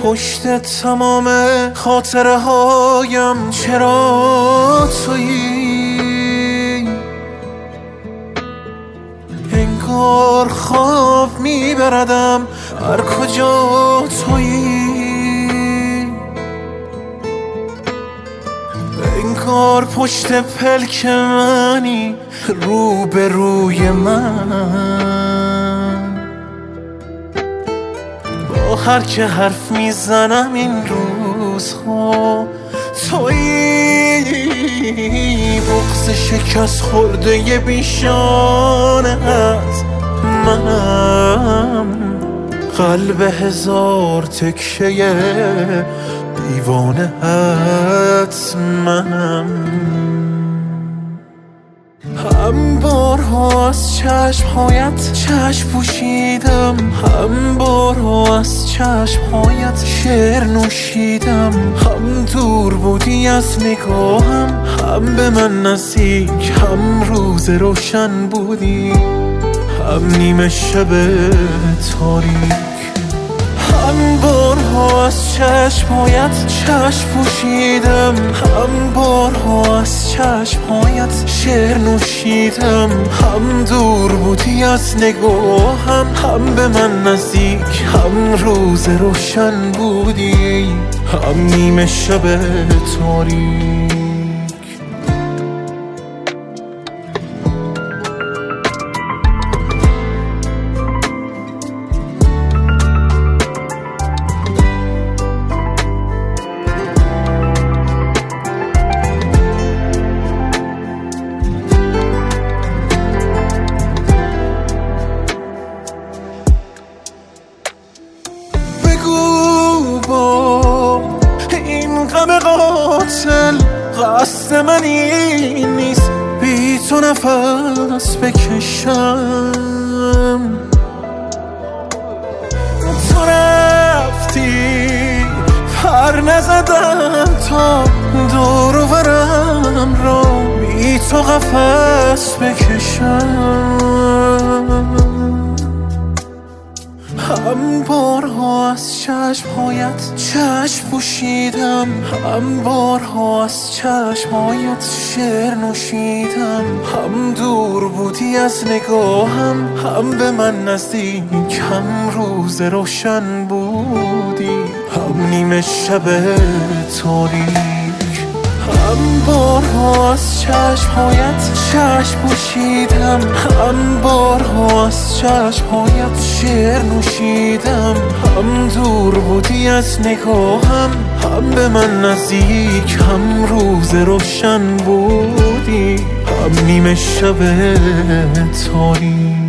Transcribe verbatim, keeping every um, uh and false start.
پشت تمام خاطره هایم چرا تویی؟ انگار خواب میبردم هر کجا تویی، انگار پشت پلک منی رو به روی من. با هر که حرف میزنم این روزها تویی، بغض شکست خورده ی بیشانه از منم، قلب هزار تکه دیوانه ات منم. هم بارها از چشمهایت چشم پوشیدم، هم بارها از چشمهایت شعر نوشیدم، هم دور بودی از نگاهم، هم به من نزدیک، هم روز روشن بودی، هم نیمه شب تاریک. هم بارها از چشمهایت چشم پوشیدم، هم بارها از چشمهایت شعر نوشیدم، هم دور بودی از نگاهم، هم به من نزدیک، هم روز روشن بودی، هم نیمه شب تاریک. غم قاتل قصد من این نیست بی تو نفس بکشم، تو رفتی پر نزدم تا دور و برم را بی تو قفس بکشم. هم بارها از چشمهایت چشم پوشیدم، هم بارها از چشمهایت شعر نوشیدم، هم دور بودی از نگاهم، هم به من نزدیک، هم روز روشن بودی، هم نیمه شب تاریک. هم بارها از چشمهایت چشم پوشیدم، هم بارها از چشمهایت شعر نوشیدم، هم دور بودی از نگاهم، هم به من نزدیک، هم روز روشن بودی، هم نیمه شب تاریک.